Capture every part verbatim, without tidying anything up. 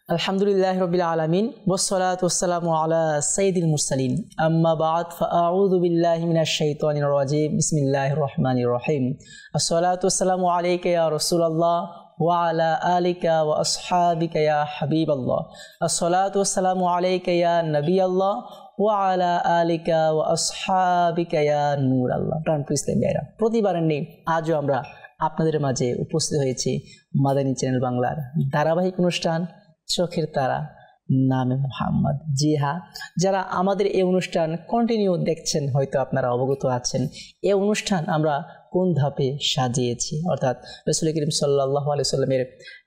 আলহামদুলিল্লাহি রাব্বিল আলামিন ওয়াসসালাতু ওয়াসসালামু আলা সাইয়্যিদিল মুরসালিন আম্মা বা'দ ফাআউযু বিল্লাহি মিনাশ শাইতানির রাজিম বিসমিল্লাহির রহমানির রহিম আসসালাতু ওয়াসসালামু আলাইকা ইয়া রাসূলুল্লাহ ওয়া আলা আলিকা ওয়া আসহাবিকা ইয়া হাবিবাল্লাহ আসসালাতু ওয়াসসালামু আলাইকা ইয়া নবিয়াল্লাহ ওয়া আলা আলিকা ওয়া আসহাবিকা ইয়া নূরাল্লাহ। প্রাণপ্রিয় ইসলামী ভাইরা, প্রতিবারের নেই আজও আমরা আপনাদের মাঝে উপস্থিত হয়েছি মাদানী চ্যানেল বাংলার ধারাবাহিক অনুষ্ঠান চোখের তারা নামে মোহাম্মদ। জি হ্যাঁ, যারা আমাদের এই অনুষ্ঠান কন্টিনিউ দেখছেন হয়তো আপনারা অবগত আছেন এই অনুষ্ঠান আমরা কোন ধাপে সাজিয়েছি, অর্থাৎ রাসূল করিম সাল্লাল্লাহু আলাইহি সাল্লামের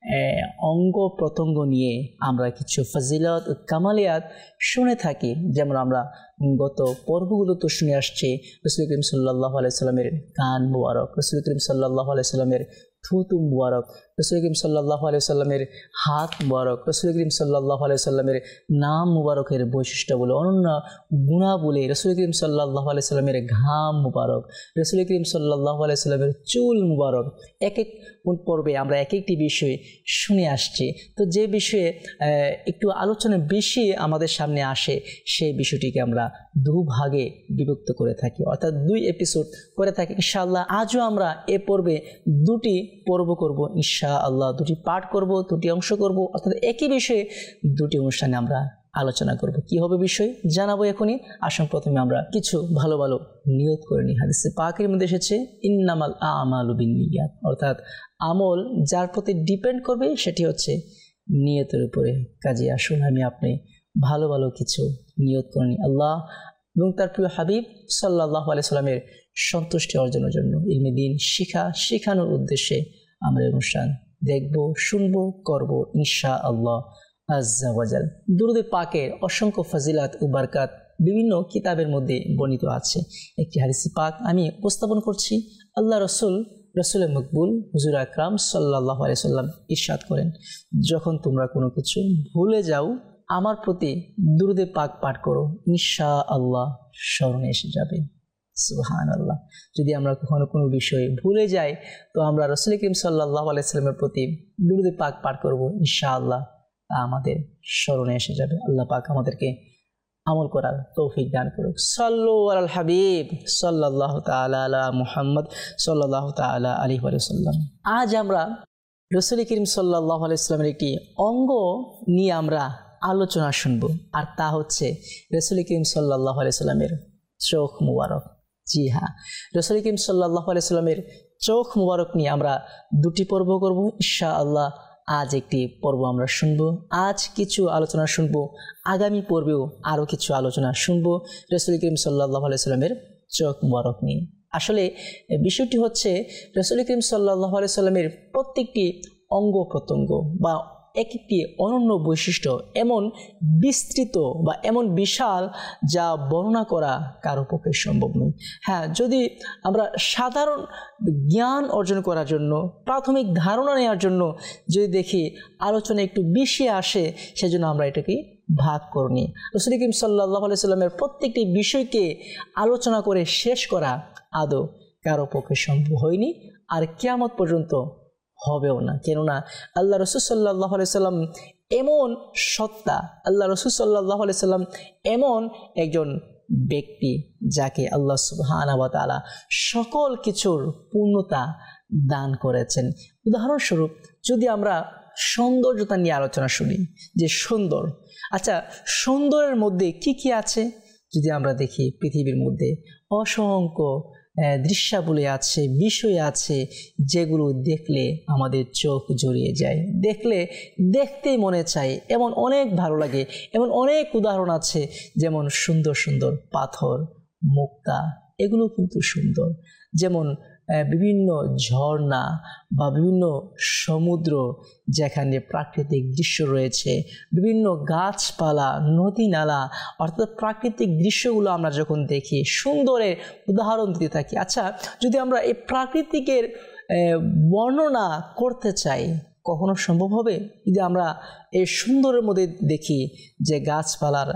অঙ্গ প্রত্যঙ্গ নিয়ে আমরা কিছু ফজিলত ও কামালিয়াত শুনে থাকি। যেমন আমরা গত পর্বগুলো তো শুনে আসছি রাসূল করিম সাল্লাল্লাহু আলাইহি সাল্লামের কান মুবারক, রাসূল করিম সাল্লাল্লাহু আলাইহি সাল্লামের থুতু মুবারক, রাসূল করিম সাল্লাল্লাহু আলাইহি সাল্লামের হাত মুবারক, রাসূল করিম সাল্লাল্লাহু আলাইহি সাল্লামের নাম মুবারকের বৈশিষ্ট্যগুলো, অনন্য গুণাবলী, রাসূল করিম সাল্লাল্লাহু আলাইহি সাল্লামের ঘাম মুবারক, রাসূল করিম সাল্লাল্লাহু আলাইহি সাল্লামের চুল মুবারক। এক এক পর্বে আমরা এক একটি বিষয় শুনে আসছি। তো যে বিষয়ে একটু আলোচনা বেশি আমাদের সামনে আসে সেই বিষয়টিকে আমরা দুভাগে বিভক্ত করে থাকি, অর্থাৎ দুই এপিসোড করে থাকি। ইনশাআল্লাহ আজও আমরা এ পর্বে দুটি পর্ব করব, ইনশাআল্লাহ দুটি পাঠ করব, দুটি অংশ করব, অর্থাৎ একই বিষয়ে দুটি অনুষ্ঠানে আমরা আলোচনা করব। কি হবে বিষয় জানাবো এখনই। আসুন প্রথমে আমরা কিছু ভালো ভালো নিয়ত করে নিই। হাদিসে পাকের মধ্যে এসেছে ইন্নামাল আমালু বিন্নিয়াত, অর্থাৎ আমল যার প্রতি ডিপেন্ড করবে সেটি হচ্ছে নিয়তের উপরে। কাজে আসুন আমি আপনি ভালো ভালো কিছু নিয়ত করে নিই আল্লাহ এবং তার প্রিয় হাবিব সাল্লাল্লাহু আলাইহি সাল্লামের সন্তুষ্টি অর্জনের জন্য, ইলমে দ্বীন শিখা শেখানোর উদ্দেশ্যে আমরা অনুষ্ঠান দেখব, শুনব, করব ইনশাআল্লাহ আজ্জা ওয়াজাল। দুরূদে পাকের অসংখ্য ফজিলাত ও বারকাত বিভিন্ন কিতাবের মধ্যে বর্ণিত আছে। একটি হাদিস পাক আমি উপস্থাপন করছি। আল্লাহ রসুল রসুল মকবুল হুজুর আকরাম সাল্লাল্লাহু আলাইহি সাল্লাম ইরশাদ করেন, যখন তোমরা কোনো কিছু ভুলে যাও আমার প্রতি দুরূদে পাক পাঠ করো, ইনশাআল্লাহ স্মরণে এসে যাবে। সুবহানাল্লাহ। যদি আমরা কখনো কোনো বিষয়ে ভুলে যাই তো আমরা রাসূল করিম সাল্লাল্লাহু আলাইহি সাল্লামের প্রতি দুরূদে পাক পাঠ করব, ইনশাআল্লাহ তা আমাদের স্মরণে এসে যাবে। আল্লাহ পাক আমাদেরকে আমল করার তৌফিক দান করুক। সাল্লু আলাল হাবিব সাল্লাল্লাহু তাআলা আলা মুহাম্মদ সাল্লাল্লাহু তাআলা আলাইহি ওয়া সাল্লাম। আজ আমরা রাসূল করিম সাল্লাল্লাহু আলাইহি সাল্লামের একটি অঙ্গ নিয়ে আমরা আলোচনা শুনব, আর তা হচ্ছে রাসূল করিম সাল্লাল্লাহু আলাইহি সাল্লামের চোখ মুবারক। জি হ্যাঁ, রাসূল করিম সাল্লাল্লাহু আলাইহি সাল্লামের চোখ মুবারক নিয়ে আমরা দুটি পর্ব করব ইনশাআল্লাহ। আজ একটি পর্ব আমরা শুনবো, আজ কিছু আলোচনা শুনবো, আগামী পর্বেও আরও কিছু আলোচনা শুনবো রাসূল করিম সাল্লাল্লাহু আলাইহি সাল্লামের চোখ মুবারক নিয়ে। আসলে বিষয়টি হচ্ছে রাসূল করিম সাল্লাল্লাহু আলাইহি সাল্লামের প্রত্যেকটি অঙ্গ প্রত্যঙ্গ বা এক একটি অনন্য বৈশিষ্ট্য এমন বিস্তৃত বা এমন বিশাল যা বর্ণনা করা কারো পক্ষে সম্ভব নয়। হ্যাঁ, যদি আমরা সাধারণ জ্ঞান অর্জন করার জন্য, প্রাথমিক ধারণা নেওয়ার জন্য যদি দেখি আলোচনা একটু বেশি আসে, সেজন্য আমরা এটাকে ভাগ করে নিই। রাসূল করিম সাল্লাল্লাহু আলাইহি সাল্লামের প্রত্যেকটি বিষয়কে আলোচনা করে শেষ করা আদৌ কারো পক্ষে সম্ভব হয়নি, আর কিয়ামত পর্যন্ত হবেও না। কেননা আল্লাহ রসুল সাল্লাল্লাহু আলাইহি সাল্লাম এমন সত্তা, আল্লাহ রসুল সাল্লাল্লাহু আলাইহি সাল্লাম এমন একজন ব্যক্তি যাকে আল্লাহ সুবহানাহু ওয়া তাআলা সকল কিছুর পূর্ণতা দান করেছেন। উদাহরণস্বরূপ যদি আমরা সৌন্দর্যতা নিয়ে আলোচনা শুনি, যে সুন্দর, আচ্ছা সুন্দরের মধ্যে কি কি আছে যদি আমরা দেখি, পৃথিবীর মধ্যে অসংখ্য দৃশ্যাবলী আছে, বিষয় আছে যেগুলো দেখলে আমাদের চোখ জড়িয়ে যায়, দেখলে দেখতেই মনে চায়, এমন অনেক ভালো লাগে। এমন অনেক উদাহরণ আছে, যেমন সুন্দর সুন্দর পাথর, মুক্তা, এগুলো কিন্তু সুন্দর। যেমন বিভিন্ন ঝর্ণা বা বিভিন্ন সমুদ্র যেখানে প্রাকৃতিক দৃশ্য রয়েছে, বিভিন্ন গাছপালা, নদী নালা, অর্থাৎ প্রাকৃতিক দৃশ্যগুলো আমরা যখন দেখি সুন্দরের উদাহরণ দিতে থাকি। আচ্ছা, যদি আমরা এই প্রাকৃতিকের বর্ণনা করতে চাই, কখনো সম্ভব হবে? যদি আমরা এই সুন্দরের মধ্যে দেখি যে গাছপালার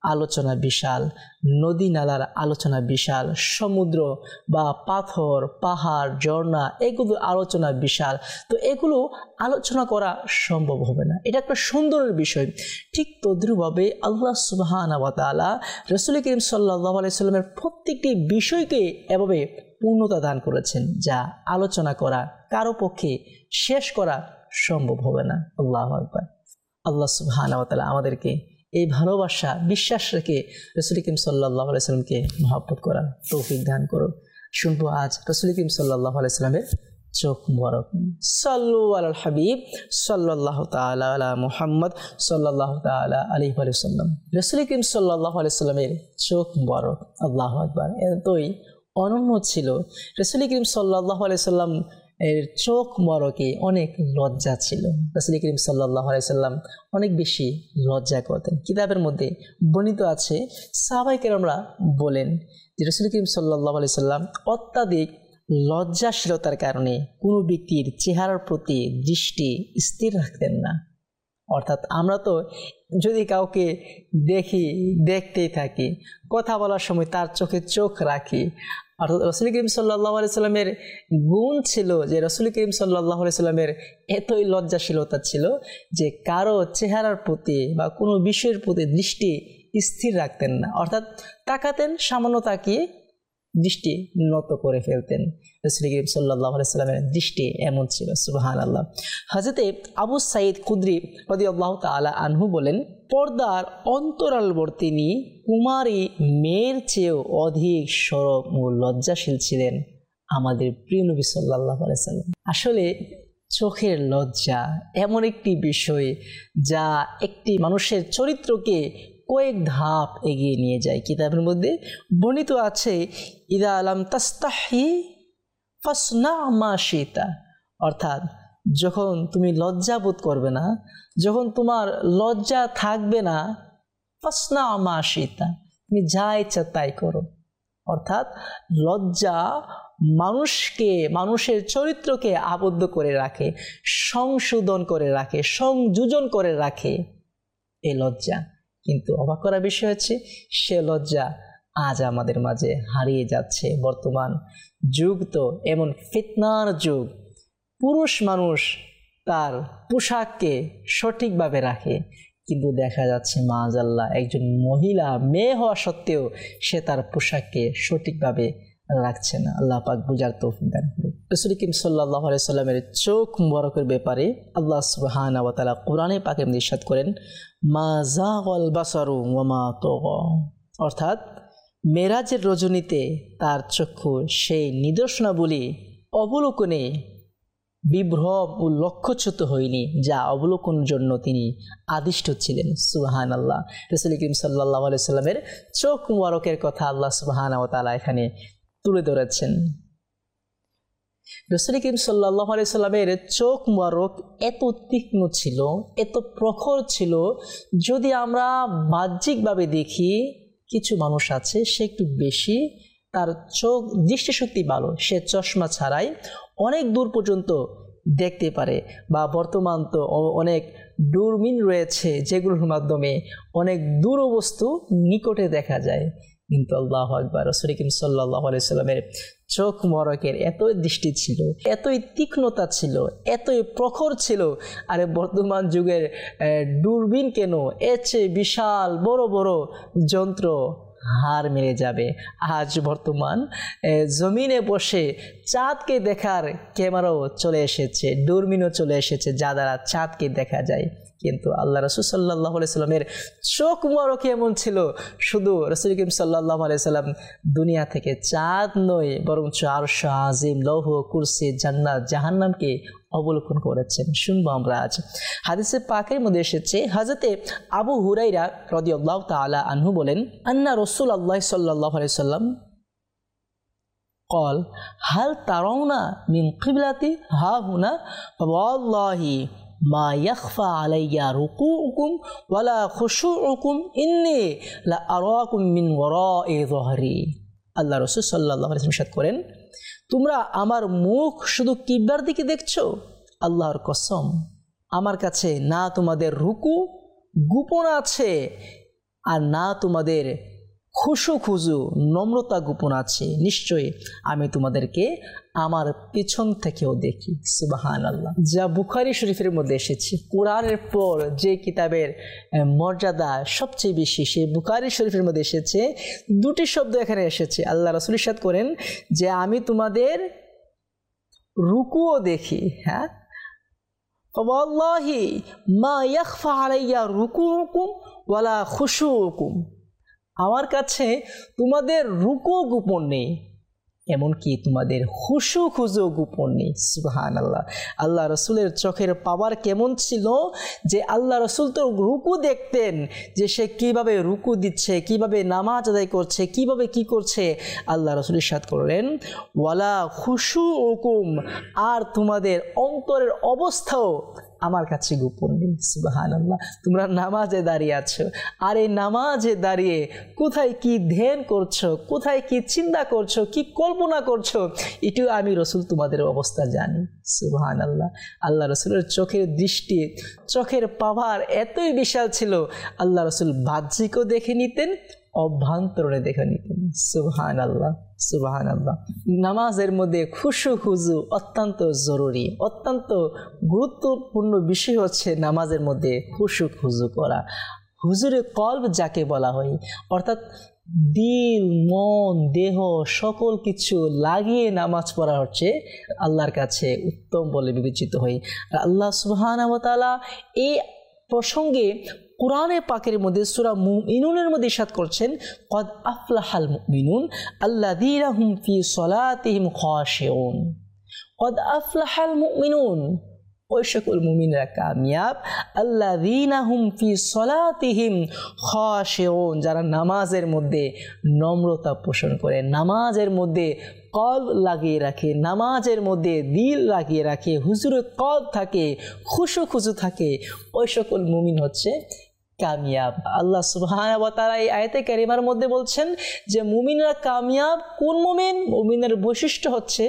আলোচনা বিশাল, নদী নালার আলোচনা বিশাল, সমুদ্র বা পাথর, পাহাড়, ঝর্ণা এগুলো আলোচনা বিশাল। তো এগুলো আলোচনা করা সম্ভব হবে না, এটা একটা সুন্দরের বিষয়। ঠিক তদ্রুপভাবে আল্লাহ সুবহানাহু ওয়া তাআলা রাসূল করিম সাল্লাল্লাহু আলাইহি সাল্লামের প্রত্যেকটি বিষয়কে এভাবে পূর্ণতা দান করেছেন, যা আলোচনা করা কারো পক্ষে শেষ করা সম্ভব হবে না। আল্লাহু আকবার। আল্লাহ সুবহানাহু ওয়া তাআলা আমাদেরকে এই ভালোবাসা, বিশ্বাস রেখে রাসূল করিম সাল্লাল্লাহু আলাইহি সাল্লামকে মহব্বত করার তৌফিক দান করুন। শুনবো আজ রাসূল করিম সাল্লাল্লাহু আলাইহি সাল্লামের চোখ মুবারক। সাল্লু আলাল হাবিব সাল্লাল্লাহু তাআলা আলা মুহাম্মদ সাল্লাল্লাহু তাআলা আলাইহি ওয়া সাল্লাম। রাসূল করিম সাল্লাল্লাহু আলাইহি সাল্লামের চোখ মুবারক, আল্লাহু আকবার, এতই অনন্য ছিল। রাসূল করিম সাল্লাল্লাহু আলাইহি সাল্লাম এর চোখ মুবারকে অনেক লজ্জা ছিল। রাসূল করিম সাল্লাল্লাহু আলাইহি সাল্লাম অনেক বেশি লজ্জা করতেন। কিতাবের মধ্যে বর্ণিত আছে, সাহাবায়ে কেরামরা বলেন যে রাসূল করিম সাল্লাল্লাহু আলাইহি সাল্লাম অত্যাধিক লজ্জাশীলতার কারণে কোনো ব্যক্তির চেহারার প্রতি দৃষ্টি স্থির রাখতেন না। অর্থাৎ আমরা তো যদি কাউকে দেখি, দেখতেই থাকি, কথা বলার সময় তার চোখে চোখ রাখি। অর্থাৎ রাসূল করিম সাল্লাল্লাহু আলাইহি সাল্লামের গুণ ছিল যে রাসূল করিম সাল্লাল্লাহু আলাইহি সাল্লামের এতই লজ্জাশীলতা ছিল যে কারো চেহারার প্রতি বা কোনো বিষয়ের প্রতি দৃষ্টি স্থির রাখতেন না। অর্থাৎ তাকাতেন, সামান্য তাকিয়ে দৃষ্টি নত করে ফেলতেন। রাসূল করিম সাল্লাল্লাহু আলাইহি সাল্লামের দৃষ্টি এমন ছিল, সুবহানাল্লাহ। হযরতে আবু সাঈদ খুদরি রাদিয়াল্লাহু তাআলা আনহু বলেন, পর্দার অন্তরালবর্তিনী কুমারী মেয়ের চেয়েও অধিক সরব ও লজ্জাশীল ছিলেন আমাদের প্রিয় নবী সাল্লাল্লাহু আলাইহি সাল্লাম। আসলে চোখের লজ্জা এমন একটি বিষয় যা একটি মানুষের চরিত্রকে কয়েক ধাপ এগিয়ে নিয়ে যায়। কিতাবের মধ্যে বর্ণিত আছে, ইদা আলাম তাস্তাহি ফাসনা মা শিতা, অর্থাৎ যখন তুমি লজ্জা বোধ করবে না, যখন তোমার লজ্জা থাকবে না, ফাসনা মা শিতা, তুমি যা ইচ্ছা তাই করো। অর্থাৎ লজ্জা মানুষকে, মানুষের চরিত্রকে আবদ্ধ করে রাখে, সংশোধন করে রাখে, সংযোজন করে রাখে এই লজ্জা। কিন্তু অবাক করার বিষয় হচ্ছে সে লজ্জা আজ আমাদের মাঝে হারিয়ে যাচ্ছে। বর্তমান যুগ তো এমন ফিতনার যুগ, পুরুষ মানুষ তার পোশাককে সঠিকভাবে রাখে, কিন্তু দেখা যাচ্ছে মাআযাল্লাহ একজন মহিলা মেয়ে হওয়া সত্ত্বেও সে তার পোশাককে সঠিকভাবে রাখছে না। আল্লাহ পাক বুঝার তৌফিক দান করুন। রাসূল করিম সাল্লাল্লাহু আলাইহি সাল্লামের চোখ মুবারকের ব্যাপারে আল্লাহ সুবহানাহু ওয়া তাআলা কোরআনে পাকে ইরশাদ করেন, মা যাগাল বাসারু ওয়া মা তাগা, অর্থাৎ মেরাজের রজনীতে তার চক্ষু সেই নিদর্শনাবলী অবলোকনে বিভ্রম ও লক্ষ্যচ্যুত হয়নি যা অবলোকনের জন্য তিনি আদিষ্ট ছিলেন। সুবহানাল্লাহ। রাসূল করিম সাল্লাল্লাহু আলাইহি সাল্লামের চোখ মুবারকের কথা আল্লাহ সুবহানাহু ওয়া তাআলা এখানে তুলে ধরেছেন। রাসূল করিম সাল্লাল্লাহু আলাইহি সাল্লামের চোখ মুবারক এত তীক্ষ্ণ ছিল, এত প্রখর ছিল, যদি আমরা বাহ্যিকভাবে দেখি কিছু মানুষ আছে সে একটু বেশি, তার চোখ দৃষ্টিশক্তি ভালো, সে চশমা ছাড়াই অনেক দূর পর্যন্ত দেখতে পারে, বা বর্তমান তো অনেক দূরবীন রয়েছে যেগুলোর মাধ্যমে অনেক দূর বস্তু নিকটে দেখা যায়। কিন্তু আল্লাহু আকবার, রাসূল করিম সাল্লাল্লাহু আলাইহি সাল্লামের চোখ মুবারকের এতই দৃষ্টি ছিল, এতই তীক্ষ্ণতা ছিল, এতই প্রখর ছিল। আরে বর্তমান যুগের দূরবীন কেন, এর চেয়ে বিশাল বড় বড় যন্ত্র হার মেরে যাবে। আজ বর্তমান জমিনে বসে চাঁদকে দেখার ক্যামেরাও চলে এসেছে, দূরবীনও চলে এসেছে, যা দ্বারা চাঁদকে দেখা যায়। কিন্তু আল্লাহ রাসূল সাল্লাল্লাহু আলাইহি সাল্লামের চোখ মুবারক এমন ছিল, শুধু রাসূল করিম সাল্লাল্লাহু আলাইহি সাল্লাম দুনিয়া থেকে চাঁদ নয়, বরঞ্চ আরশ আজিম, লৌহ, কুরসি, জান্নাত, জাহান্নামকে অবলোকন করেছেন। শুনবো আমরা আজ। হাদিসে পাকের মধ্যে এসেছে, হযরতে আবু হুরায়রা রাদিয়াল্লাহু তাআলা আনহু বলেন, আন্না রাসূলুল্লাহ সাল্লাল্লাহু আলাইহি সাল্লাম قال هل ترون من قبلتي ها هنا والله ما يخفى علي ركوعكم ولا خشوعكم إني لأراكم من وراء ظهري। আল্লাহ রাসূল সাল্লাল্লাহু আলাইহি ওয়াসাল্লাম ইরশাদ করেন, তোমরা আমার মুখ শুধু কিবলার দিকে দেখছো, আল্লাহর কসম আমার কাছে না তোমাদের রুকু গোপন আছে, আর না তোমাদের খুশু খুজু নম্রতা গোপন আছে, নিশ্চয়ই আমি তোমাদেরকে আমার পেছন থেকেও দেখি। সুবহানাল্লাহ। যা বুখারী শরীফের মধ্যে এসেছে, কোরআনের পর যে কিতাবের মর্যাদা সবচেয়ে বেশি সেই বুখারী শরীফের মধ্যে এসেছে। দুটি শব্দ এখানে এসেছে, আল্লাহ রাসূল ইরশাদ করেন যে আমি তোমাদের রুকুও দেখি। হ্যাঁ, ওয়াল্লাহি মা ইয়াখফা আলাইয়া রুকুউকুম ওয়ালা খুশুউকুম, আমার কাছে তোমাদের রুকু গোপন নেই, এমনকি তোমাদের খুশু খুজু গোপন নেই। সুবহানাল্লাহ। আল্লাহ রসুলের চোখের পাওয়ার কেমন ছিল যে আল্লাহ রসুল তো রুকু দেখতেন, যে সে কিভাবে রুকু দিচ্ছে, কিভাবে নামাজ আদায় করছে, কিভাবে কি করছে। আল্লাহ রসুল ইরশাদ করলেন ওয়ালা খুশু হুকুম, আর তোমাদের অন্তরের অবস্থাও আমার কাছে গোপন নেই। সুবহানাল্লাহ। তোমরা নামাজে দাঁড়িয়ে আছো, আর এই নামাজে দাঁড়িয়ে কোথায় কি ধ্যান করছো, কোথায় কি চিন্তা করছো, কি কল্পনা করছো, এটিও আমি রসুল তোমাদের অবস্থা জানি। সুবহানাল্লাহ। আল্লাহ রসুলের চোখের দৃষ্টি, চোখের পাওয়ার এতই বিশাল ছিল, আল্লাহ রসুল বাহ্যিকও দেখে নিতেন, অভ্যন্তরে দেখে নিতেন। সুবহানাল্লাহ, সুবহানাল্লাহ। নামাজের মধ্যে খুশু খুজু অত্যন্ত জরুরি, অত্যন্ত গুরুত্বপূর্ণ বিষয় হচ্ছে নামাজের মধ্যে খুশু খুজু করা। হুজুরে কলব যাকে বলা হয়, অর্থাৎ দিল, মন, দেহ সকল কিছু লাগিয়ে নামাজ পড়া হচ্ছে আল্লাহর কাছে উত্তম বলে বিবেচিত হয়। আর আল্লাহ সুবহানাহু ওয়া তাআলা এই প্রসঙ্গে কোরআনে পাকের মধ্যে সূরা মুমিনুনের মধ্যে ইরশাদ করছেন কদ আফলাহাল মুমিনুন আল্লাযীনা হুম ফি সলাতিহিম খাশিউন। কদ আফলাহাল মুমিনুন, ওই সকল মুমিনরা কামিয়াব, আল্লাযীনা হুম ফি সলাতিহিম খাশিউন, যারা নামাজের মধ্যে নম্রতা পোষণ করে, নামাজের মধ্যে কলব লাগিয়ে রাখে, নামাজের মধ্যে দিল লাগিয়ে রাখে, হুজুরে কলব থাকে, খুশু খুশু থাকে, ওই সকল মুমিন হচ্ছে কামিয়াব। আল্লাহ সুবহানাহু ওয়া তাআলা এই আয়াতে কারিমার মধ্যে বলছেন যে মুমিনরা কামিয়াব। কোন মুমিন? মুমিনের বৈশিষ্ট্য হচ্ছে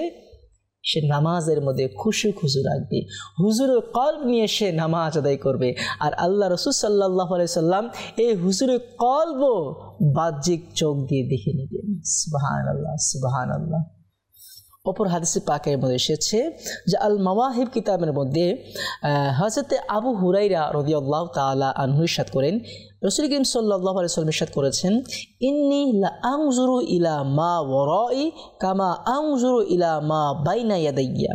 সে নামাজের মধ্যে খুশু খুশু রাখবে, হুজুরের কলব নিয়ে সে নামাজ আদায় করবে। আর আল্লাহ রাসূল সাল্লাল্লাহু আলাইহি সাল্লাম এই হুজুরের কলব বাহ্যিক চোখ দিয়ে দেখে নিতেন। সুবহানাল্লাহ, সুবহানাল্লাহ। অপর হাদিসে পাকের মধ্যে এসেছে যে আল মাওয়াহিব কিতাবের মধ্যে হযরতে আবু হুরায়রা রাদিয়াল্লাহু তাআলা আনহু ইরশাদ করেন, রাসূল করিম সাল্লাল্লাহু আলাইহি ওয়াসাল্লাম ইরশাদ করেছেন ইন্নী লা আনজুরু ইলা মা ওয়ারাই কামা আনজুরু ইলা মা বাইনা ইয়াদাইয়া।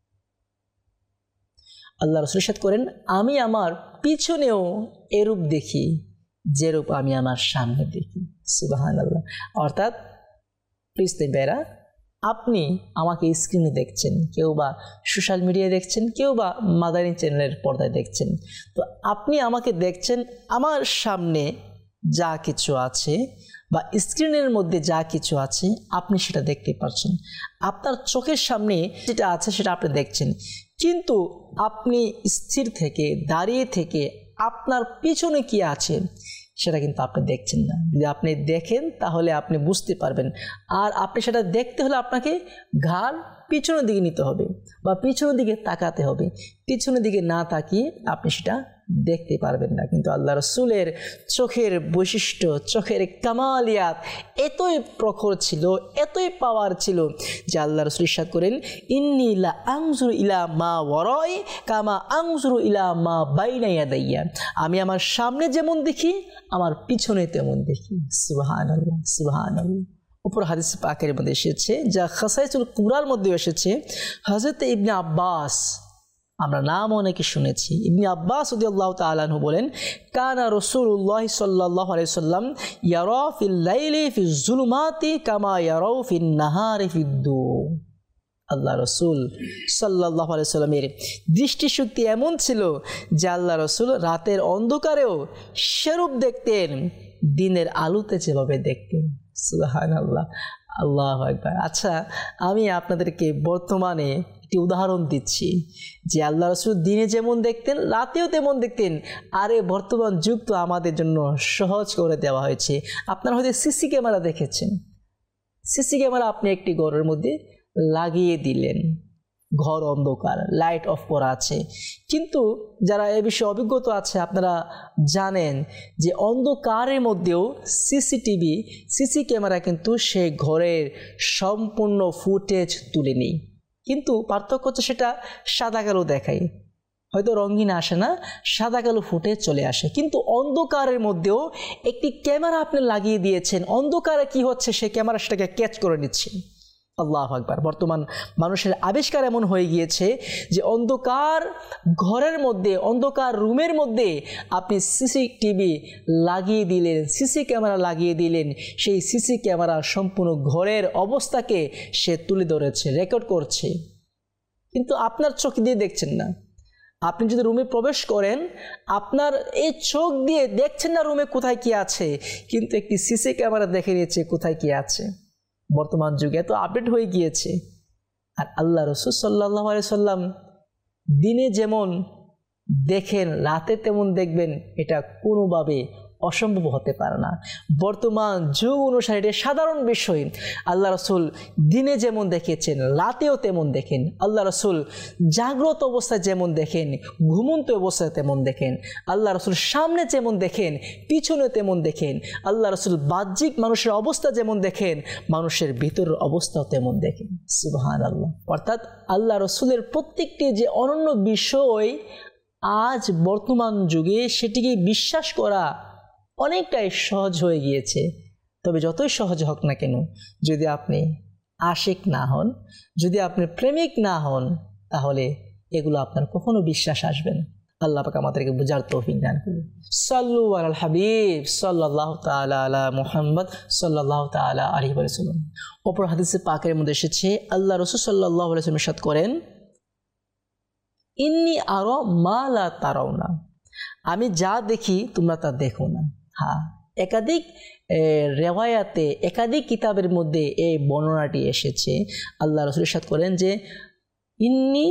আল্লাহ রাসূল ইরশাদ করেন আমি আমার পিছনেও এরূপ দেখি যেরূপ আমি আমার সামনে দেখি। সুবহানাল্লাহ। অর্থাৎ প্রিয় ভাইরা, আপনি আমাকে স্ক্রিনে দেখছেন, কেউ বা সোশ্যাল মিডিয়ায় দেখছেন, কেউ বা মাদানী চ্যানেলের পর্দায় দেখছেন। তো আপনি আমাকে দেখছেন, আমার সামনে যা কিছু আছে বা স্ক্রিনের মধ্যে যা কিছু আছে আপনি সেটা দেখতে পাচ্ছেন, আপনার চোখের সামনে যেটা আছে সেটা আপনি দেখছেন। কিন্তু আপনি স্থির থেকে, দাঁড়িয়ে থেকে আপনার পিছনে কি আছে সেটা কিন্তু আপনি দেখছেন না। যদি আপনি দেখেন তাহলে আপনি বুঝতে পারবেন। আর আপনি সেটা দেখতে হলে আপনাকে ঘাড় পিছনের দিকে নিতে হবে বা পিছনের দিকে তাকাতে হবে। পিছনের দিকে না তাকিয়ে আপনি সেটা দেখতে পারবেন না। কিন্তু আল্লাহ রাসূলের চোখের বৈশিষ্ট্য, চোখের কামালিয়াত এতই প্রখর ছিল, এতই পাওয়ার ছিল যে আল্লাহ রাসূল ইরশাদ করেন ইন্নী লা আনজুরু ইলা মা ওয়ারাই কামা আনজুরু ইলা মা বাইনা ইয়াদাইয়া। আমি আমার সামনে যেমন দেখি আমার পিছনে তেমন দেখি। সুবহানাল্লাহ, সুবহানাল্লাহ। উপর হাদিস পাকের মধ্যে এসেছে, যা খাসাইসুল কুবরার মধ্যে এসেছে, হযরত ইবনে আব্বাস, আমরা নাম অনেকে শুনেছি, ইবনে আব্বাস রাদিয়াল্লাহু তাআলা আনহু বলেন কানা রাসূলুল্লাহ সাল্লাল্লাহু আলাইহি ওয়াসাল্লাম ইয়ারা ফিল লাইলি ফিজ জুলুমাতি কামা ইয়ারাউ ফিন নাহারি ফিদ্দু। আল্লাহ রসুল সাল্লাল্লাহু আলাইহি ওয়াসাল্লামের দৃষ্টিশক্তি এমন ছিল যে আল্লাহ রসুল রাতের অন্ধকারেও সেরূপ দেখতেন দিনের আলোতে যেভাবে দেখতেন। সুবহানাল্লাহ, আল্লাহু আকবার। আচ্ছা, আমি আপনাদেরকে বর্তমানে একটি উদাহরণ দিচ্ছি যে আল্লাহ রসুল দিনে যেমন দেখতেন রাতেও তেমন দেখতেন। আরে বর্তমান যুগ তো আমাদের জন্য সহজ করে দেওয়া হয়েছে। আপনারা হয়তো সিসি ক্যামেরা দেখেছেন। সিসি ক্যামেরা আপনি একটি ঘরের মধ্যে লাগিয়ে দিলেন, ঘর অন্ধকার, লাইট অফ করা আছে। কিন্তু যারা এ বিষয়ে অভিজ্ঞতা আছে আপনারা জানেন যে অন্ধকারের মধ্যেও সিসিটিভি সিসি ক্যামেরা কিন্তু সেই ঘরের সম্পূর্ণ ফুটেজ তুলে নেই, কিন্তু পার্থক্য হচ্ছে সেটা সাদা কালো দেখায়, হয়তো রঙিন আসে না, সাদা কালো ফুটেজ চলে আসে। কিন্তু অন্ধকারের মধ্যেও একটি ক্যামেরা আপনি লাগিয়ে দিয়েছেন, অন্ধকারে কি হচ্ছে সেই ক্যামেরা সেটাকে ক্যাচ করে নিচ্ছে। আল্লাহু আকবার। বর্তমান মানুষের আবিষ্কার এমন হয়ে গিয়েছে যে অন্ধকার ঘরের মধ্যে, অন্ধকার রুমের মধ্যে আপনি সিসিটিভি লাগিয়ে দিলেন, সিসি ক্যামেরা লাগিয়ে দিলেন, সেই সিসি ক্যামেরা সম্পূর্ণ ঘরের অবস্থাকে সে তুলে ধরেছে, রেকর্ড করছে, কিন্তু আপনার চোখ দিয়ে দেখছেন না। আপনি যদি রুমে প্রবেশ করেন, আপনার এই চোখ দিয়ে দেখছেন না রুমে কোথায় কি আছে, কিন্তু একটি সিসি ক্যামেরা দেখে নিয়েছে কোথায় কি আছে। বর্তমান যুগে এত আপডেট হয়ে গিয়েছে। আর আল্লাহ রাসূল সাল্লাল্লাহু আলাইহি সাল্লাম দিনে যেমন দেখেন রাতে তেমন দেখবেন, এটা কোনোভাবে অসম্ভব হতে পারে না। বর্তমান যুগ অনুসারে এটা সাধারণ বিষয়। আল্লাহ রাসূল দিনে যেমন দেখেছেন রাতেও তেমন দেখেন। আল্লাহ রাসূল জাগ্রত অবস্থায় যেমন দেখেন, ঘুমন্ত অবস্থায় তেমন দেখেন। আল্লাহ রাসূল সামনে যেমন দেখেন, পিছনে তেমন দেখেন। আল্লাহ রাসূল বাহ্যিক মানুষের অবস্থা যেমন দেখেন, মানুষের ভিতরের অবস্থাও তেমন দেখেন। সুবহানাল্লাহ। অর্থাৎ আল্লাহ রাসূলের প্রত্যেকটি যে অনন্য বিষয় আজ বর্তমান যুগে সেটিকে বিশ্বাস করা অনেকটাই সহজ হয়ে গিয়েছে। তবে যতই সহজ হোক না কেন, যদি আপনি আশিক না হন, যদি আপনি প্রেমিক না হন, তাহলে এগুলো আপনার কখনো বিশ্বাস আসবে না। আল্লাহ পাক আমাদেরকে বুঝার তৌফিক দান করুন। সাল্লু আলাল হাবিব সাল্লাল্লাহু তাআলা আলা মুহাম্মদ সাল্লাল্লাহু তাআলা আলাইহি ওয়াসাল্লাম। অপর হাদিসে পাকের মধ্যে এসেছে আল্লাহ রাসূল সাল্লাল্লাহু আলাইহি ওয়াসাল্লাম ইরশাদ করেন, ইন্নী আরা মা লা তারাউনা, আমি যা দেখি তোমরা তা দেখো না। হ্যাঁ, একাধিক রেওয়ায়াতে, একাধিক কিতাবের মধ্যে এই বর্ণনাটি এসেছে। আল্লাহ রাসূল ইরশাদ করেন যে ইন্নী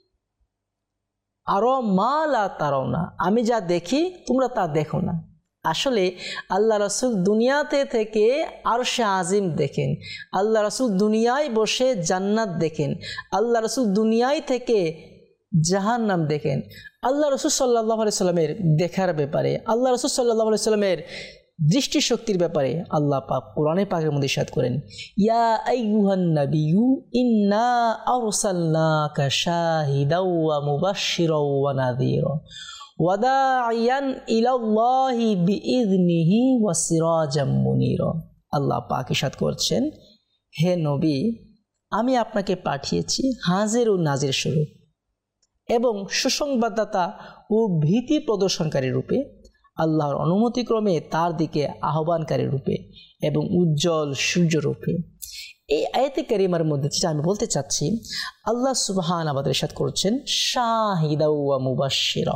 আরা মা লা তারাউনা, আমি যা দেখি তোমরা তা দেখো না। আসলে আল্লাহ রাসূল দুনিয়াতে থেকে আরশে আজিম দেখেন, আল্লাহ রাসূল দুনিয়ায় বসে জান্নাত দেখেন, আল্লাহ রাসূল দুনিয়ায় থেকে জাহান্নাম দেখেন। আল্লাহ রাসূল সাল্লাল্লাহু আলাইহি সাল্লামের দেখার ব্যাপারে, আল্লাহ রাসূল সাল্লাল্লাহু আলাইহি সাল্লামের দৃষ্টিশক্তির ব্যাপারে আল্লাহ পাক কোরআনে পাকের মধ্যে ইরশাদ করেন, ইয়া আইয়ুহান নাবিয়্যু ইন্না আরসালনাকা শাহিদাও ওয়া মুবাশশিরাও ওয়া নাযীরা ওয়া দাঈয়ান ইলাল্লাহি বিইযনিহি ওয়া সিরাজাম মুনীরা। আল্লাহ পাক ইরশাদ করছেন, হে নবী, আমি আপনাকে পাঠিয়েছি হাজির ও নাজির স্বরূপ এবং সুসংবাদদাতা ও ভীতি প্রদর্শনকারী রূপে, আল্লাহর অনুমতিক্রমে তার দিকে আহ্বানকারী রূপে এবং উজ্জ্বল সূর্য রূপে। এই আয়াতে কারিমার মধ্যে যেটা আমি বলতে চাচ্ছি, আল্লাহ সুবহানাহু ওয়া তাআলা ইরশাদ করছেন শাহিদা ওয়া মুবাশশিরা,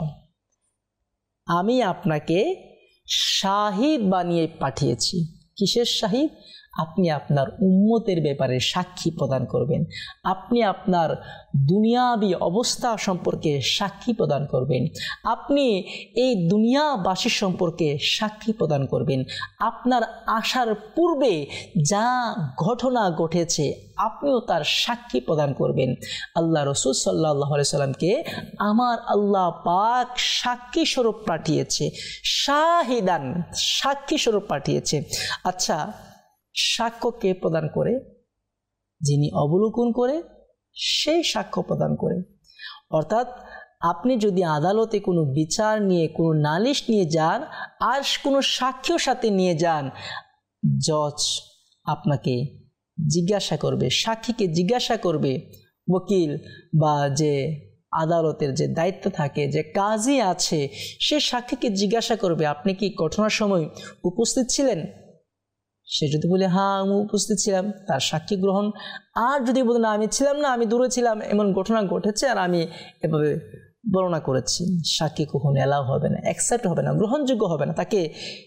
আমি আপনাকে শাহিদ বানিয়ে পাঠিয়েছি। কিসের শাহিদ? আপনি আপনার উম্মতের ব্যাপারে সাক্ষী প্রদান করবেন, আপনি আপনার দুনিয়াবী অবস্থা সম্পর্কে সাক্ষী প্রদান করবেন, আপনি এই দুনিয়াবাসীর সম্পর্কে সাক্ষী প্রদান করবেন, আপনার আসার পূর্বে যা ঘটনা ঘটেছে আপনিও তার সাক্ষী প্রদান করবেন। আল্লাহ রাসূল সাল্লাল্লাহু আলাইহি সাল্লামকে আমার আল্লাহ পাক সাক্ষী স্বরূপ পাঠিয়েছে, শাহিদান, সাক্ষী স্বরূপ পাঠিয়েছে। আচ্ছা, সাক্ষ্য কে প্রদান করে? যিনি অবলোকন করে সেই সাক্ষ্য প্রদান করে। অর্থাৎ আপনি যদি আদালতে কোনো বিচার নিয়ে, কোনো নালিশ নিয়ে যান আর কোনো সাক্ষীর সাথে নিয়ে যান, জজ আপনাকে জিজ্ঞাসা করবে, সাক্ষীকে জিজ্ঞাসা করবে, ওকিল বা যে আদালতের যে দায়িত্ব থাকে, যে কাজী আছে, সে সাক্ষীকে জিজ্ঞাসা করবে আপনি কি ঘটনার সময় উপস্থিত ছিলেন? সে যদি বলে হ্যাঁ আমি উপস্থিত ছিলাম, তার সাক্ষী গ্রহণ। আর যদি বলে না আমি ছিলাম না, আমি দূরে ছিলাম, এমন ঘটনা ঘটেছে আর আমি এভাবে বর্ণনা করেছি, সাক্ষী কখনো এলাও হবে না, অ্যাকসেপ্ট হবে না, গ্রহণযোগ্য হবে না, তাকে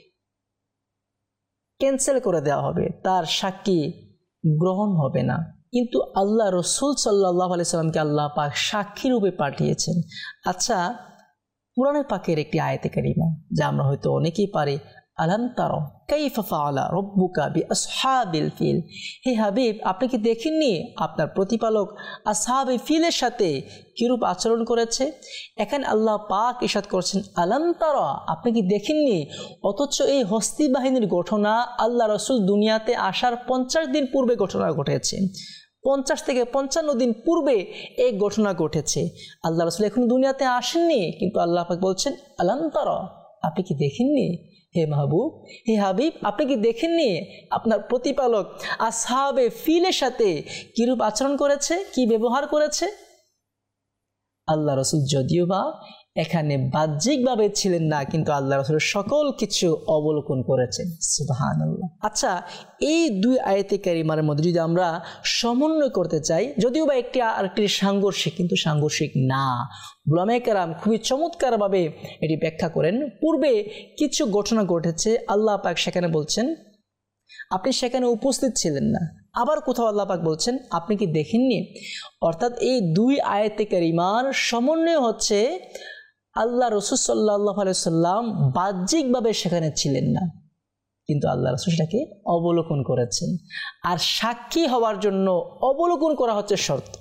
ক্যান্সেল করে দেওয়া হবে, তার সাক্ষী গ্রহণ হবে না। কিন্তু আল্লাহ রাসূল সাল্লাল্লাহু আলাইহি সাল্লামকে আল্লাহ পাক সাক্ষী রূপে পাঠিয়েছেন। আচ্ছা, কোরআনে পাকের একটি আয়াতে কারিমা যা আমরা হয়তো অনেকেই পারি, আলাম তারা কাইফা ফাআলা রাব্বুকা বিআসহাবিল ফিল, হে হাবিব আপনি কি দেখেননি আপনার প্রতিপালক আসহাবে ফিলের সাথে কিরূপ আচরণ করেছে। এখানে আল্লাহ পাক ইরশাদ করছেন আলাম তারা, আপনি কি দেখেননি। অথচ এই হস্তি বাহিনীর ঘটনা আল্লাহ রসুল দুনিয়াতে আসার পঞ্চাশ দিন পূর্বে ঘটনা ঘটেছে, পঞ্চাশ থেকে পঞ্চান্ন দিন পূর্বে এই ঘটনা ঘটেছে। আল্লাহ রসুল এখন দুনিয়াতে আসেননি, কিন্তু আল্লাহ পাক বলছেন আলাম তারা, আপনি কি দেখেননি হে মাহবুব, হে হাবিব আপনি কি দেখেননি আপনার প্রতিপালক আসহাবে ফিলের সাথে কিরূপ আচরণ করেছে, কি ব্যবহার করেছে। আল্লাহ রসুল যদিও বা এখানে বাহ্যিকভাবে ছিলেন না, কিন্তু আল্লাহ রসুল সকল কিছু অবলোকন করেছেন। সুবহানাল্লাহ। আচ্ছা, এই দুই আয়াতে কারিমার মধ্যে যদি আমরা সমন্বয় করতে চাই, যদিও বা একটি আরেকটি সাংঘর্ষিক, কিন্তু সাংঘর্ষিক না, উলামায়ে কেরাম খুবই চমৎকারভাবে এটি ব্যাখ্যা করেন। পূর্বে কিছু ঘটনা ঘটেছে, আল্লাহ পাক সেখানে বলছেন আপনি সেখানে উপস্থিত ছিলেন না। আবার কোথাও আল্লাহ পাক বলছেন আপনি কি দেখেননি। অর্থাৎ এই দুই আয়াতে কারিমার সমন্বয় হচ্ছে আল্লাহ রসুল সাল্লাল্লাহু আলাইহি সাল্লাম বাহ্যিকভাবে সেখানে ছিলেন না, কিন্তু আল্লাহ রসুল সেটাকে অবলোকন করেছেন। আর সাক্ষী হওয়ার জন্য অবলোকন করা হচ্ছে শর্ত,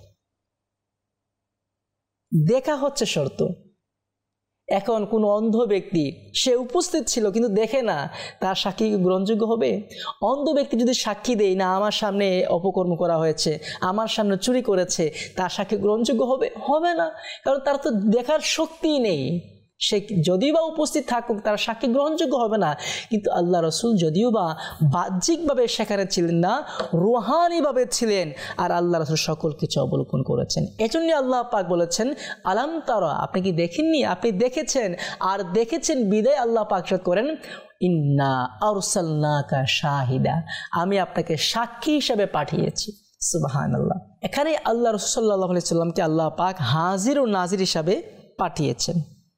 দেখা হচ্ছে শর্ত। এখন কোনো অন্ধ ব্যক্তি সে উপস্থিত ছিল কিন্তু দেখে না, তার সাক্ষী গ্রহণযোগ্য হবে? অন্ধ ব্যক্তি যদি সাক্ষী দেয় না আমার সামনে অপকর্ম করা হয়েছে, আমার সামনে চুরি করেছে, তার সাক্ষী গ্রহণযোগ্য হবে? হবে না, কারণ তার তো দেখার শক্তি নেই। সে যদিও বা উপস্থিত থাকুক তার সাক্ষী গ্রহণযোগ্য হবে না। কিন্তু আল্লাহ রসুল যদিও বা বাহ্যিকভাবে সেখানে ছিলেন না, রুহানিভাবে ছিলেন, আর আল্লাহ রসুল সকল কিছু অবলোকন করেছেন। এজন্য আল্লাহ পাক বলেছেন আলাম তারা, আপনি কি দেখেননি, আপনি দেখেছেন। আর দেখেছেন বিদায় আল্লাহ পাক ইরশাদ করেন ইন্না আরসালনাকা শাহিদা, আমি আপনাকে সাক্ষী হিসেবে পাঠিয়েছি। সুবহানাল্লাহ। এখানে আল্লাহ রসুল সাল্লাল্লাহু আলাইহি সাল্লামকে আল্লাহ পাক হাজির ও নাজির হিসাবে পাঠিয়েছেন।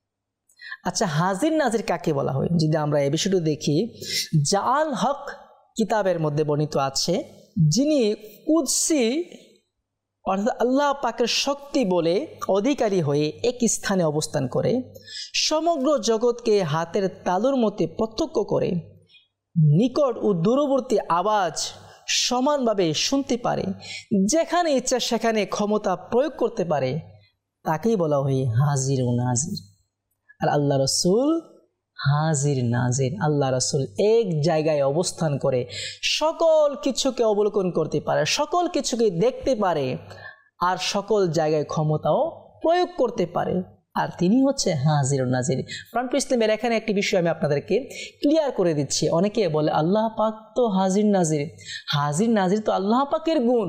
আচ্ছা, হাজির নাজির কাকে বলা হয় যদি আমরা এই বিষয়টা দেখি, জাল হক কিতাবের মধ্যে বর্ণিত আছে, যিনি কুদসি অর্থাৎ আল্লাহ পাকের শক্তি বলে অধিকারী হয়ে এক স্থানে অবস্থান করে, সমগ্র জগৎকে হাতের তালুর মধ্যে প্রত্যক্ষ করে, নিকট ও দূরবর্তী আওয়াজ সমানভাবে শুনতে পারে, যেখানে ইচ্ছা সেখানে ক্ষমতা প্রয়োগ করতে পারে, তাকেই বলা হয় হাজির ও নাজির। আর আল্লাহ রসুল হাজির নাজির। আল্লাহ রসুল এক জায়গায় অবস্থান করে সকল কিছুকে অবলোকন করতে পারে, সকল কিছুকে দেখতে পারে, আর সকল জায়গায় ক্ষমতাও প্রয়োগ করতে পারে, আর তিনি হচ্ছে হাজির ও নাজির। প্রাণপ্রিয় ইসলামের এখানে একটি বিষয় আমি আপনাদেরকে ক্লিয়ার করে দিচ্ছি। অনেকে বলে আল্লাহ পাক তো হাজির নাজির, হাজির নাজির তো আল্লাহ পাকের গুণ,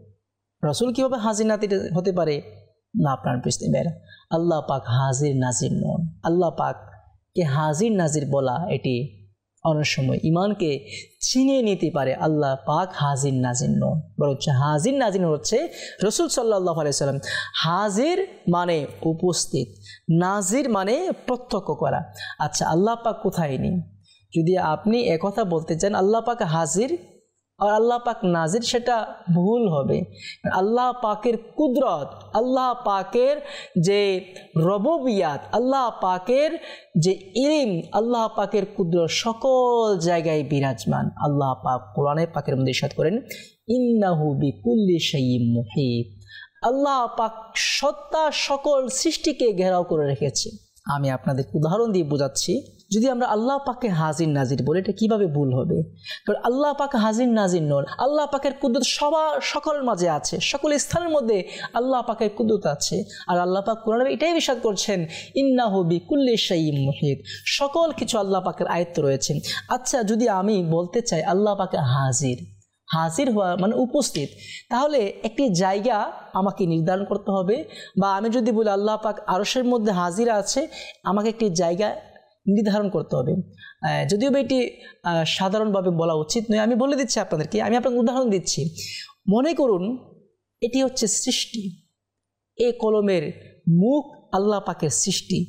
রসুল কীভাবে হাজির নাজির হতে পারে? না প্রাণপ্রিয় ইসলামের, আল্লাহ পাক হাজির নাজির নন। আল্লাহ পাককে হাজির নাজির বলা এটি অনেক সময় ইমানকে ছিনিয়ে নিতে পারে। আল্লাহ পাক হাজির নাজির নন, বরং হচ্ছে হাজির নাজির হচ্ছে রসুল সাল্লাল্লাহু আলাইহি সাল্লাম। হাজির মানে উপস্থিত, নাজির মানে প্রত্যক্ষ করা। আচ্ছা, আল্লাহ পাক কোথায় নেই? যদি আপনি একথা বলতে চান আল্লাহ পাক হাজির আর আল্লাহ পাক নাজির, সেটা ভুল হবে। আল্লাহ পাকের কুদরত, আল্লাহ পাকের যে রববিয়াত, আল্লাহ পাকের যে ইলম, আল্লাহ পাকের কুদরত সকল জায়গায় বিরাজমান। আল্লাহ পাক কোরআনে পাকের মধ্যে ইরশাদ করেন ইন্নাহু বিকুল্লি শাইইন মুহিত, আল্লাহ পাক সত্তা সকল সৃষ্টিকে ঘেরাও করে রেখেছে। আমি আপনাদের উদাহরণ দিয়ে বোঝাচ্ছি। যদি আমরা আল্লাহ পাককে হাজির নাজির বলি, এটা কীভাবে ভুল হবে? কারণ আল্লাহ পাক হাজির নাজির নন। আল্লাহ পাকের কুদরত সবার সকলের মাঝে আছে, সকল স্থানের মধ্যে আল্লাহ পাকের কুদরত আছে। আর আল্লাহ পাক কোরআনে এটাই ইরশাদ করছেন ইন্নাহু বিকুল্লি শাইইন মুহিত, সকল কিছু আল্লাহ পাকের আয়ত্ত রয়েছে। আচ্ছা, যদি আমি বলতে চাই আল্লাহ পাকে হাজির, হাজির হওয়া মানে উপস্থিত, তাহলে একটি জায়গা আমাকে নির্ধারণ করতে হবে। বা আমি যদি বলি আল্লাহ পাক আরশের মধ্যে হাজির আছে, আমাকে একটি জায়গা নির্ধারণ করতে হবে। যদিও এটি সাধারণভাবে বলা উচিত নয়, আমি বলে দিচ্ছি আপনাদেরকে, আমি আপনাকে উদাহরণ দিচ্ছি। মনে করুন এটি হচ্ছে সৃষ্টি, এই কলমের মুখ আল্লাহ পাকের সৃষ্টি।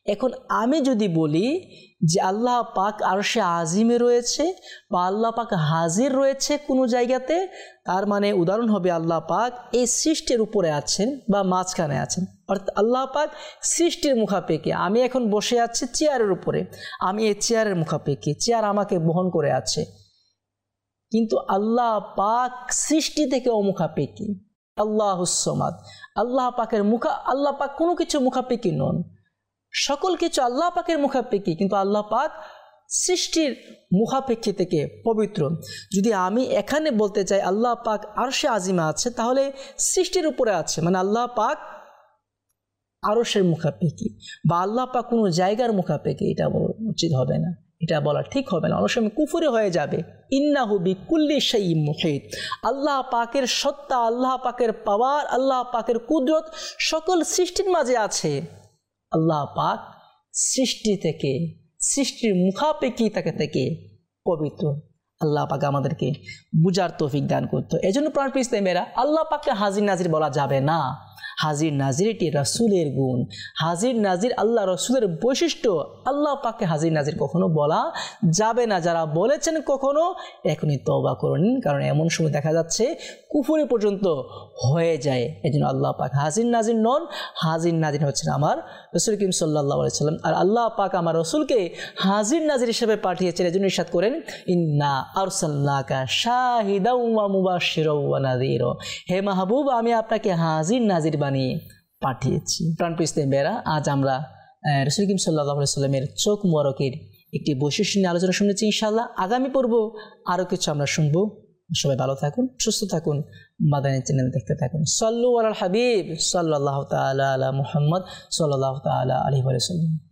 এখন আমি যদি বলি যে আল্লাহ পাক আরশে আজিমে রয়েছে বা আল্লাহ পাক হাজির রয়েছে কোনো জায়গাতে, তার মানে উদাহরণ হবে আল্লাহ পাক এই সৃষ্টির উপরে আছেন বা মাঝখানে আছেন। অর্থাৎ আল্লাহ পাক সৃষ্টির মুখাপেক্ষি, আমি এখন বসে আছি চেয়ারের উপরে, আমি এই চেয়ারের মুখাপেক্ষি, চেয়ার আমাকে বহন করে আছে, কিন্তু আল্লাহ পাক সৃষ্টি থেকে অমুখাপেক্ষি। আল্লাহুস সামাদ, আল্লাহ পাকের মুখা আল্লাহ পাক কোনো কিছু মুখাপেক্ষি নন, সকল কিছু আল্লাহ পাকের মুখাপেক্ষি, কিন্তু আল্লাহ পাক সৃষ্টির মুখাপেক্ষি থেকে পবিত্র। যদি আমি এখানে বলতে চাই আল্লাহ পাক আরশে আজিমা আছে, তাহলে সৃষ্টির উপরে আছে মানে আল্লাহ পাক আরশের মুখাপেক্ষি বা আল্লাহ পাক কোনো জায়গার মুখাপেক্ষি, এটা বলা উচিত হবে না, এটা বলা ঠিক হবে না, অনেক সময় কুফরি হয়ে যাবে। ইন্নাহু বিকুল্লি শাইইন মুহিত, আল্লাহ পাকের সত্তা, আল্লাহ পাকের পাওয়ার, আল্লাহ পাকের কুদরত সকল সৃষ্টির মাঝে আছে। আল্লাহ পাক সৃষ্টি থেকে, সৃষ্টির মুখাপেক্ষিতা থেকে পবিত্র। আল্লাহ পাক আমাদেরকে বুঝার তৌফিক দান করতো। এই জন্য প্রাণপ্রিয় ইসলামীরা, আল্লাহ পাককে হাজির নাজির বলা যাবে না। হাজির নাজির এটি রাসূলের গুণ, হাজির নাজির আল্লাহ রসুলের বৈশিষ্ট্য। আল্লাহ পাককে হাজির নাজির কখনো বলা যাবে না। যারা বলেছেন কখনো, এখনই তওবা করুন, কারণ এমন সময় দেখা যাচ্ছে কুফরি পর্যন্ত হয়ে যায়। এই জন্য আল্লাহ পাক হাজির নাজির নন, হাজির নাজির হচ্ছেন আমার রসুল করিম সাল্লাল্লাহু আলাইহি সাল্লাম। আর আল্লাহ পাক আমার রসুলকে হাজির নাজির হিসেবে পাঠিয়েছেন। এই জন্য ইরশাদ করেন, ইন্না আরসালনাকা শাহিদাও ওয়া মুবাশশিরাও ওয়া নাযীরা, হে মাহবুব আমি আপনাকে হাজির নাজির বানিয়ে পাঠিয়েছি। প্রাণপ্রিয় ইসলামীরা, আজ আমরা রসুল করিম সাল্লাল্লাহু আলাইহি সাল্লামের চোখ মোবারকের একটি বৈশিষ্ট্য নিয়ে আলোচনা শুনেছি। ইনশাআল্লাহ আগামী পর্ব আরও কিছু আমরা শুনবো। সবাই ভালো থাকুন, সুস্থ থাকুন, মাদানী চ্যানেল দেখতে থাকুন। সাল্লু আলাল হাবিব সাল্লাল্লাহু তাআলা আলা মুহাম্মদ সাল্লাল্লাহু তাআলা আলাইহি ওয়া সাল্লাম।